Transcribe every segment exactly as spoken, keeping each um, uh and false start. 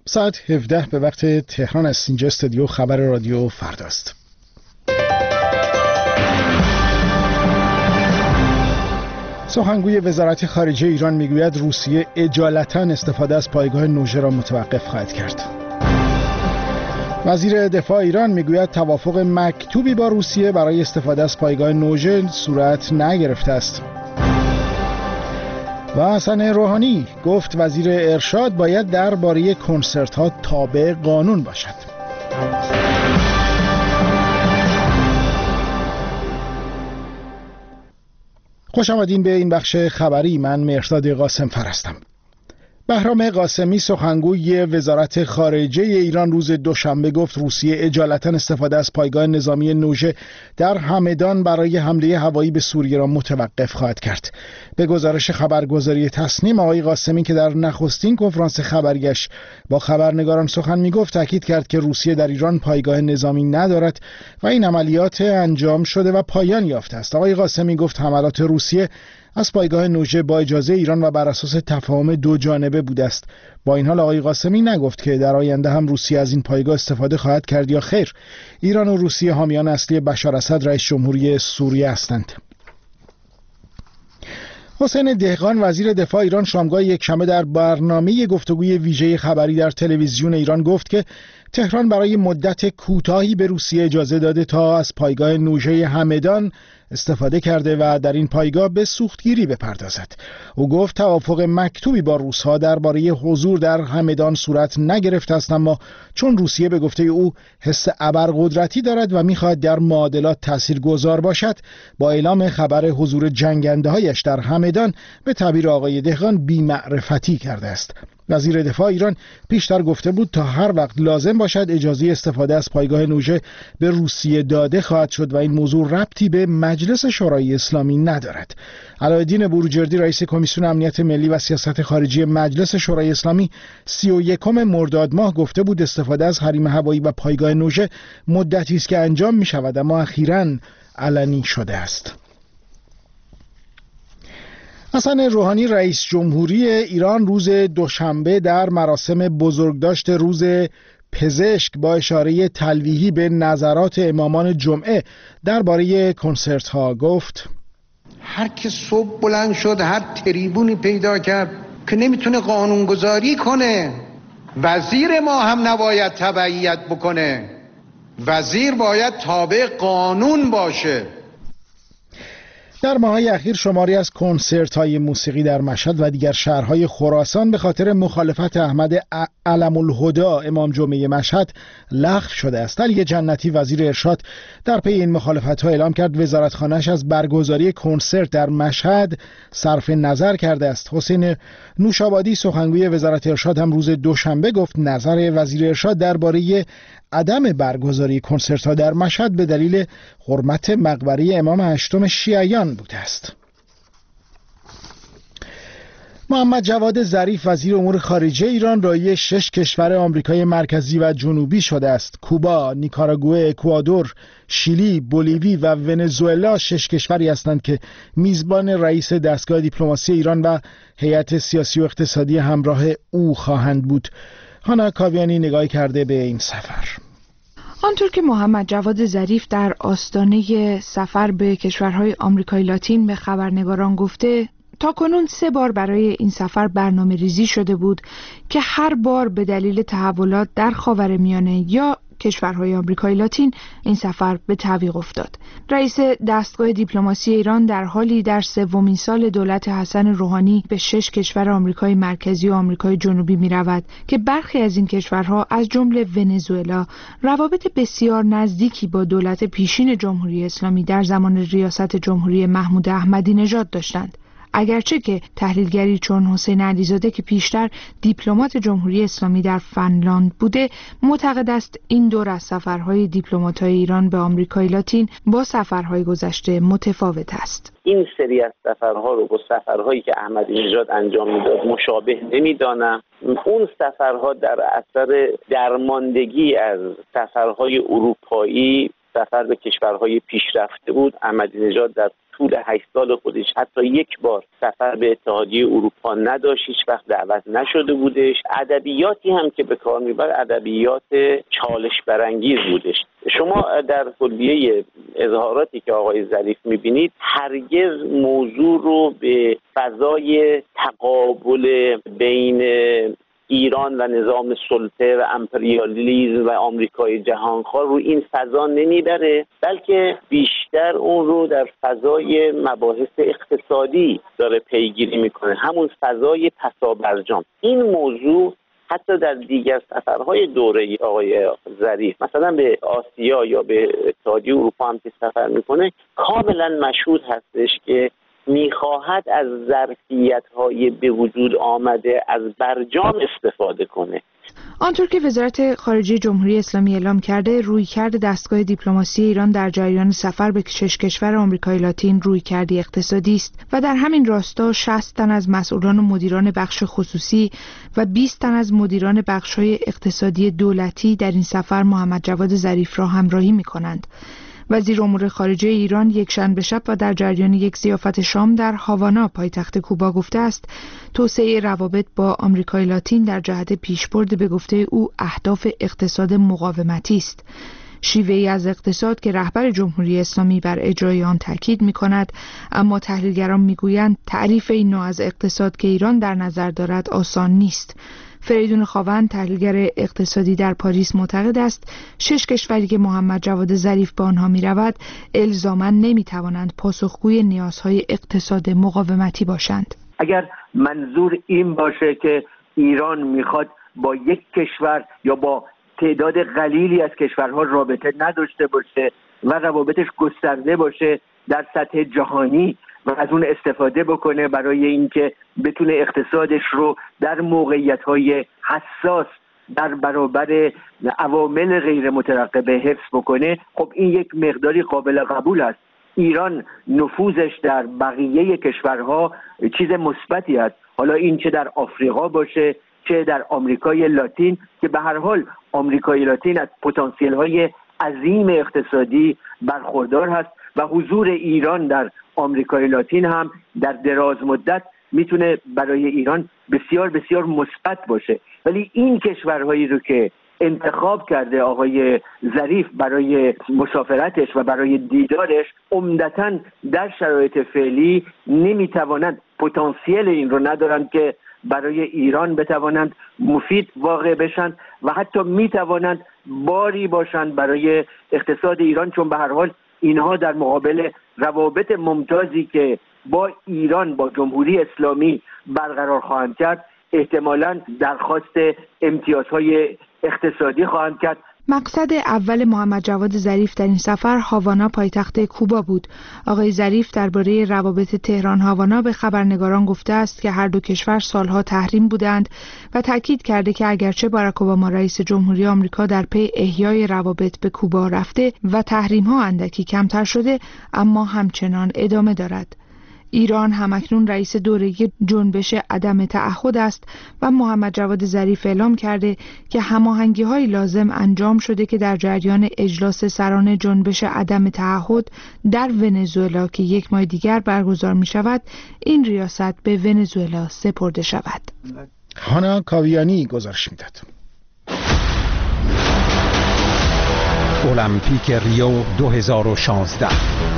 ساعت هفده به وقت تهران است. اینجا استودیو خبر رادیو فرداست. سخنگوی وزارت خارجه ایران میگوید روسیه اجالتا استفاده از پایگاه نوژه را متوقف خواهد کرد. وزیر دفاع ایران میگوید توافق مکتوبی با روسیه برای استفاده از پایگاه نوژه صورت نگرفته است. و حسن روحانی گفت وزیر ارشاد باید درباره کنسرت‌ها تابع قانون باشد. خوش آمدین به این بخش خبری. من مهرداد قاسم‌فر هستم. بهرام قاسمی سخنگوی وزارت خارجه ایران روز دوشنبه گفت روسیه اجالتا استفاده از پایگاه نظامی نوژه در همدان برای حمله هوایی به سوریه را متوقف خواهد کرد. به گزارش خبرگزاری تصنیم، آقای قاسمی که در نخستین کنفرانس خبریش با خبرنگاران سخن میگفت تاکید کرد که روسیه در ایران پایگاه نظامی ندارد و این عملیات انجام شده و پایان یافته است. آقای قاسمی گفت حملات روسیه از پایگاه نوژه با اجازه ایران و بر اساس تفاهم دو جانبه بوده است. با این حال آقای قاسمی نگفت که در آینده هم روسیه از این پایگاه استفاده خواهد کرد یا خیر. ایران و روسیه حامیان اصلی بشار اسد رئیس جمهوری سوریه هستند. حسین دهقان وزیر دفاع ایران شامگاه یکشنبه در برنامه گفتگوی ویژه خبری در تلویزیون ایران گفت که تهران برای مدت کوتاهی به روسیه اجازه داده تا از پایگاه نوژه همدان استفاده کرده و در این پایگاه به سوختگیری بپردازد. او گفت توافق مکتوبی با روس‌ها درباره حضور در همدان صورت نگرفته است، اما چون روسیه به گفته او حس ابرقدرتی دارد و می‌خواهد در معادلات تاثیرگذار باشد، با اعلام خبر حضور جنگنده‌هایش در همدان به تعبیر آقای دهقان بی‌معرفتی کرده است. وزیر دفاع ایران پیشتر گفته بود تا هر وقت لازم باشد اجازه استفاده از پایگاه نوژه به روسیه داده خواهد شد و این موضوع ربطی به مجلس شورای اسلامی ندارد. علایالدین بروجردی رئیس کمیسیون امنیت ملی و سیاست خارجی مجلس شورای اسلامی سی و یکم مرداد ماه گفته بود استفاده از حریم هوایی و پایگاه نوژه مدتی است که انجام می شود اما اخیراً علنی شده است. حسن روحانی رئیس جمهوری ایران روز دوشنبه در مراسم بزرگداشت روز پزشک با اشاره تلویحی به نظرات امامان جمعه درباره کنسرت ها گفت هر که صبح بلند شد هر تریبونی پیدا کرد که نمیتونه قانونگذاری کنه. وزیر ما هم نباید تبعیت بکنه، وزیر باید تابع قانون باشه. در ماه‌های اخیر شماری از کنسرت‌های موسیقی در مشهد و دیگر شهرهای خراسان به خاطر مخالفت احمد علم الهدی امام جمعه مشهد لغو شده است. علی جنتی وزیر ارشاد در پی این مخالفت‌ها اعلام کرد وزارتخانه‌اش از برگزاری کنسرت در مشهد صرف نظر کرده است. حسین نوشابادی سخنگوی وزارت ارشاد هم روز دوشنبه گفت نظر وزیر ارشاد درباره عدم برگزاری کنسرت‌ها در مشهد به دلیل حرمت مقبره امام هشتم شیعیان بوده است. محمد جواد ظریف وزیر امور خارجه ایران رای شش کشور آمریکای مرکزی و جنوبی شده است. کوبا، نیکاراگوئه، اکوادور، شیلی، بولیوی و ونزوئلا شش کشوری هستند که میزبان رئیس دستگاه دیپلماسی ایران و هیئت سیاسی و اقتصادی همراه او خواهند بود. هانا کاویانی نگاه کرده به این سفر. آنطور که محمد جواد ظریف در آستانه سفر به کشورهای آمریکای لاتین به خبرنگاران گفته، تاکنون سه بار برای این سفر برنامه ریزی شده بود که هر بار به دلیل تحولات در خاورمیانه یا کشورهای آمریکای لاتین این سفر به تعویق افتاد. رئیس دستگاه دیپلماسی ایران در حالی در سومین سال دولت حسن روحانی به شش کشور آمریکای مرکزی و آمریکای جنوبی می رود که برخی از این کشورها از جمله ونزوئلا روابط بسیار نزدیکی با دولت پیشین جمهوری اسلامی در زمان ریاست جمهوری محمود احمدی نژاد داشتند. اگرچه که تحلیلگری چون حسین علیزاده که پیشتر دیپلمات جمهوری اسلامی در فنلاند بوده معتقد است این دور از سفرهای دیپلمات‌های ایران به آمریکای لاتین با سفرهای گذشته متفاوت است. این سری از سفرها رو با سفرهایی که احمدی نژاد انجام میداد مشابه نمیدانم. اون سفرها در اثر درماندگی از سفرهای اروپایی سفر به کشورهای پیشرفته بود. احمدی نژاد در طول هشت سال خودش حتی یک بار سفر به اتحادیه اروپا نداشت، هیچ وقت دعوت نشده بودش. ادبیاتی هم که به کار میبرد ادبیات چالش برانگیز بودش. شما در کلیه اظهاراتی که آقای ظریف میبینید هرگز موضوع رو به فضای تقابل بین ایران و نظام سلطه و امپریالیسم و آمریکای جهانخوار رو این فضا نمیبره، بلکه بیشتر اون رو در فضای مباحث اقتصادی داره پیگیری میکنه، همون فضای پسابرجام. این موضوع حتی در دیگر سفرهای دوره آقای ظریف مثلا به آسیا یا به اتحادیه اروپا هم که سفر میکنه کاملا مشهود هستش که میخواهد از ظرفیت‌های به وجود آمده از برجام استفاده کنه. آنطور که وزارت خارجه جمهوری اسلامی اعلام کرده، رویکرد دستگاه دیپلماسی ایران در جریان سفر به شش کشور آمریکای لاتین رویکردی اقتصادی است و در همین راستا شصت تن از مسئولان و مدیران بخش خصوصی و بیست تن از مدیران بخش‌های اقتصادی دولتی در این سفر محمد جواد ظریف را همراهی می‌کنند. وزیر امور خارجه ایران یکشنبه شب و در جریان یک ضیافت شام در هاوانا پایتخت کوبا گفته است توسعه روابط با آمریکای لاتین در جهت پیشبرد به گفته او اهداف اقتصاد مقاومتی است. شیوه‌ای از اقتصاد که رهبر جمهوری اسلامی بر اجرای آن تاکید می‌کند، اما تحلیلگران می‌گویند تعریف این نوع از اقتصاد که ایران در نظر دارد آسان نیست. فریدون خاوند تحلیلگر اقتصادی در پاریس معتقد است شش کشوری که محمد جواد ظریف به آنها می‌رود الزاماً نمی‌توانند پاسخگوی نیازهای اقتصاد مقاومتی باشند. اگر منظور این باشه که ایران می‌خواد با یک کشور یا با تعداد قلیلی از کشورها رابطه نداشته باشه و روابطش گسترده باشه در سطح جهانی و از اون استفاده بکنه برای اینکه بتونه اقتصادش رو در موقعیت‌های حساس در برابر عوامل غیر مترقبه حفظ بکنه، خب این یک مقداری قابل قبول است. ایران نفوذش در بقیه کشورها چیز مثبتی است، حالا این چه در آفریقا باشه چه در آمریکای لاتین، که به هر حال آمریکای لاتین از پتانسیل‌های عظیم اقتصادی برخوردار هست و حضور ایران در آمریکای لاتین هم در دراز مدت میتونه برای ایران بسیار بسیار مثبت باشه. ولی این کشورهایی رو که انتخاب کرده آقای ظریف برای مسافرتش و برای دیدارش عمدتاً در شرایط فعلی نمیتوانند، پتانسیل این رو ندارند که برای ایران بتوانند مفید واقع بشند و حتی میتوانند باری باشند برای اقتصاد ایران، چون به هر حال اینها در مقابل روابط ممتازی که با ایران با جمهوری اسلامی برقرار خواهند کرد احتمالاً درخواست امتیازهای اقتصادی خواهند کرد. مقصد اول محمد جواد ظریف در این سفر هاوانا پایتخت کوبا بود. آقای ظریف درباره روابط تهران هاوانا به خبرنگاران گفته است که هر دو کشور سالها تحریم بودند و تاکید کرده که اگرچه باراک اوباما رئیس جمهوری آمریکا در پی احیای روابط به کوبا رفته و تحریم‌ها اندکی کمتر شده، اما همچنان ادامه دارد. ایران همکنون رئیس دوره جنبش عدم تعهد است و محمد جواد ظریف اعلام کرده که هماهنگی‌های لازم انجام شده که در جریان اجلاس سران جنبش عدم تعهد در ونزوئلا که یک ماه دیگر برگزار می‌شود این ریاست به ونزوئلا سپرده شود. هانا کاویانی گزارش می‌داد. المپیک ریو دو هزار و شانزده.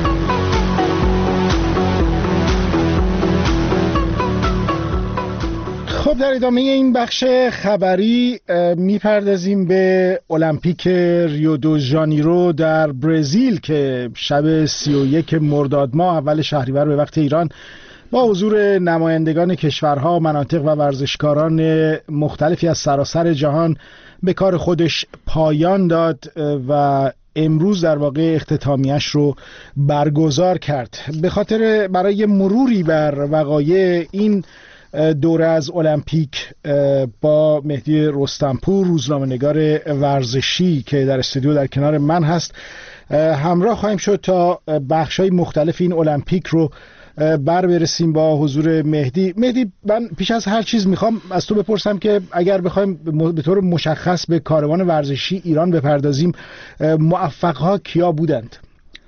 خب در ادامه این بخش خبری میپردازیم به المپیک ریو دو ژانیرو در برزیل که شب سی و یک مرداد ماه اول شهریور به وقت ایران با حضور نمایندگان کشورها، مناطق و ورزشکاران مختلفی از سراسر جهان به کار خودش پایان داد و امروز در واقع اختتامیش رو برگزار کرد. به خاطر برای مروری بر وقایع این دوره از المپیک با مهدی رستمپور، روزنامه‌نگار ورزشی که در استودیو در کنار من هست، همراه خواهیم شد تا بخش‌های مختلف این المپیک رو بر برسیم با حضور مهدی. مهدی، من پیش از هر چیز میخوام از تو بپرسم که اگر بخوایم به طور مشخص به کاروان ورزشی ایران بپردازیم، موفق‌ها کیا بودند؟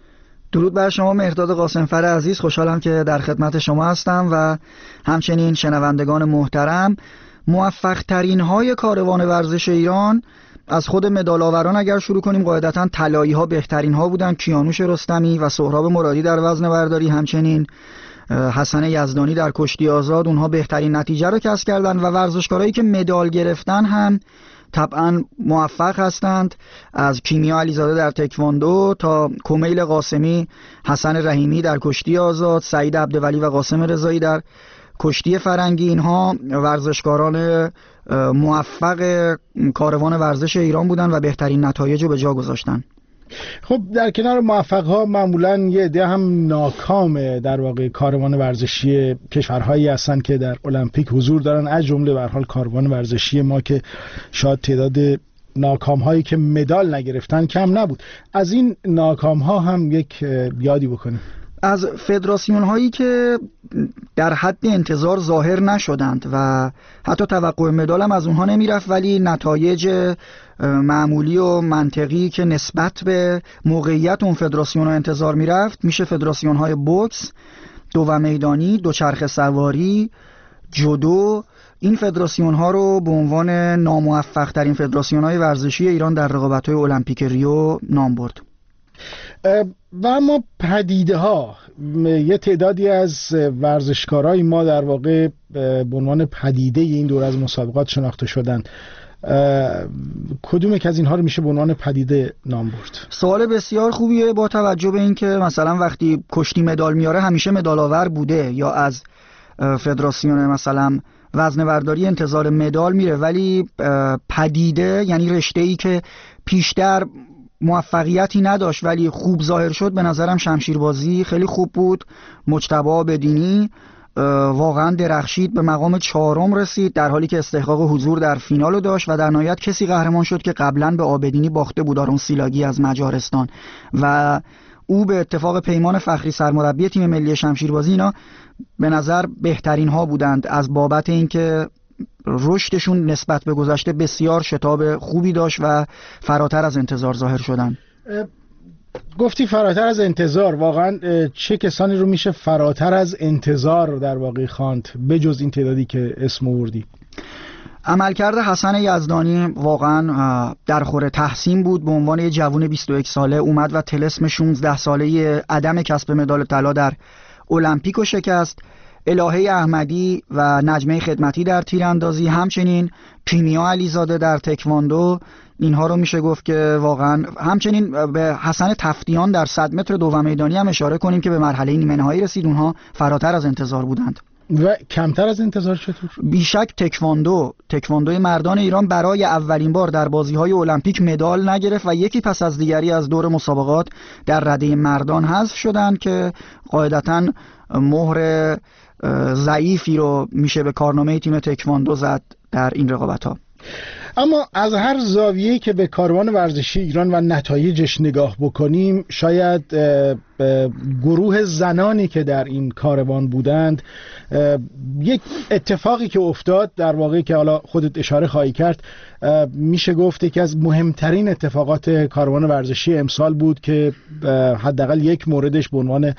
درود بر شما مهرداد قاسمفر عزیز، خوشحالم که در خدمت شما هستم و همچنین شنوندگان محترم. موفق ترین های کاروان ورزش ایران از خود مدال آوران اگر شروع کنیم، قاعدتاً طلایی ها بهترین ها بودن، کیانوش رستمی و سهراب مرادی در وزن برداری، همچنین حسن یزدانی در کشتی آزاد، اونها بهترین نتیجه رو کسب کردن و ورزشکارایی که مدال گرفتن هم طبعا موفق هستند، از کیمیا علیزاده در تکواندو تا کمیل قاسمی، حسن رحیمی در کشتی آزاد، سعید عبدولی و قاسم رضایی در کشتی فرنگی. اینها ورزشکاران موفق کاروان ورزش ایران بودند و بهترین نتایج رو به جا گذاشتن. خب در کنار موفق ها معمولا یه عده هم ناکام در واقع کاروان ورزشی کشورهایی هستن که در المپیک حضور دارن، از جمله به هر حال کاروان ورزشی ما که شاید تعداد ناکام هایی که مدال نگرفتن کم نبود. از این ناکام ها هم یک یادی بکنیم. از فدراسیون هایی که در حد انتظار ظاهر نشدند و حتی توقع مدال هم از اونها نمیرفت، ولی نتایج معمولی و منطقی که نسبت به موقعیت اون فدراسیون ها انتظار میرفت، میشه فدراسیون های بوکس، دو میدانی، دوچرخه سواری، جودو. این فدراسیون ها رو به عنوان ناموفق ترین فدراسیون های ورزشی ایران در رقابت های المپیک ریو نام برد. و اما پدیده ها، یه تعدادی از ورزشکارای ما در واقع به عنوان پدیده این دور از مسابقات شناخته شدند. کدوم یک از اینها رو میشه به عنوان پدیده نام برد؟ سوال بسیار خوبیه، با توجه به اینکه مثلا وقتی کشتی مدال میاره همیشه مدال آور بوده یا از فدراسیون مثلا وزنه برداری انتظار مدال میره، ولی پدیده یعنی رشته‌ای که پیشتر موفقیتی نداشت ولی خوب ظاهر شد، به نظرم شمشیربازی خیلی خوب بود. مجتبی بدینی واقعا درخشید، به مقام چهارم رسید در حالی که استحقاق حضور در فینال داشت و در نهایت کسی قهرمان شد که قبلا به آبدینی باخته بود، آرون سیلاگی از مجارستان، و او به اتفاق پیمان فخری سرمربی تیم ملی شمشیربازی اینا به نظر بهترین ها بودند از بابت اینکه رشدشون نسبت به گذشته بسیار شتاب خوبی داشت و فراتر از انتظار ظاهر شدن. گفتی فراتر از انتظار، واقعا چه کسانی رو میشه فراتر از انتظار در واقع خواند بجز این تعدادی که اسم آوردی؟ عملکرد حسن یزدانی واقعا در خور تحسین بود. به عنوان یه جوون بیست و یک ساله اومد و طلسم شانزده ساله عدم کسب مدال طلا در المپیک رو شکست. الهه احمدی و نجمه خدمتی در تیراندازی، همچنین کیمیا علیزاده در تکواندو، اینها رو میشه گفت که واقعا، همچنین به حسن تفتیان در صد متر دو میدانی هم اشاره کنیم که به مرحله نیمه نهایی رسید. اونها فراتر از انتظار بودند. و کمتر از انتظار چطور؟ بیشک تکواندو تکواندوی مردان ایران برای اولین بار در بازی‌های المپیک مدال نگرفت و یکی پس از دیگری از دور مسابقات در رده مردان حذف شدند که قاعدتاً مهر ضعیفی رو میشه به کارنامه تیم تکواندو زد در این رقابت‌ها. اما از هر زاویه‌ای که به کاروان ورزشی ایران و نتایجش نگاه بکنیم، شاید گروه زنانی که در این کاروان بودند، یک اتفاقی که افتاد در واقع که حالا خودت اشاره خواهی کرد، میشه گفت که از مهمترین اتفاقات کاروان ورزشی امسال بود که حداقل یک موردش به عنوان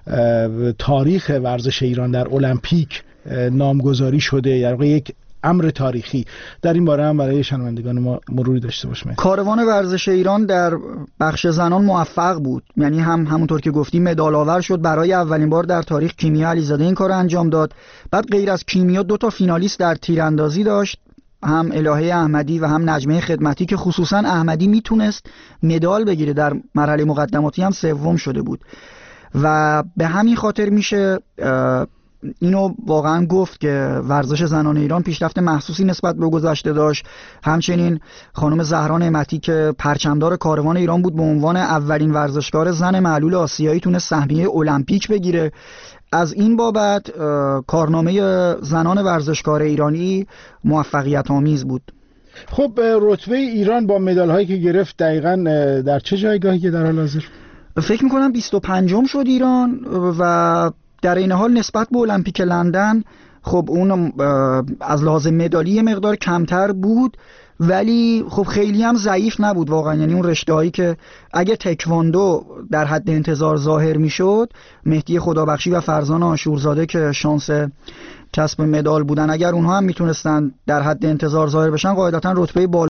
تاریخ ورزش ایران در المپیک نامگذاری شده، یعنی یک امر تاریخی. در این باره هم برای شنوندگان ما مروری داشته باشیم. کاروان ورزش ایران در بخش زنان موفق بود، یعنی هم همونطور که گفتیم مدال آور شد. برای اولین بار در تاریخ کیمیا علیزاده این کار انجام داد. بعد غیر از کیمیا دو تا فینالیست در تیراندازی داشت، هم الهه احمدی و هم نجمه خدمتی که خصوصا احمدی میتونست مدال بگیره، در مرحله مقدماتی هم سوم شده بود و به همین خاطر میشه اینو واقعا گفت که ورزش زنان ایران پیشرفت محسوسی نسبت به گذشته داشت. همچنین خانم زهرا نعمتی که پرچمدار کاروان ایران بود، به عنوان اولین ورزشکار زن معلول آسیایی تونست سهمیه المپیک بگیره. از این بابت کارنامه زنان ورزشکار ایرانی موفقیت آمیز بود. خب رتبه ایران با مدال هایی که گرفت دقیقاً در چه جایگاهی که در حال حاضر؟ فکر میکنم بیست و پنجم شد ایران و در این حال نسبت به المپیک لندن خب اون از لحاظ مدالی مقدار کمتر بود، ولی خب خیلی هم ضعیف نبود واقعا. یعنی اون رشته‌هایی که اگه تکواندو در حد انتظار ظاهر میشد، مهدی خدابخشی و فرزان عاشورزاده که شانس کسب مدال بودن، اگر اونها هم میتونستن در حد انتظار ظاهر بشن، قاعدتا رتبه بالا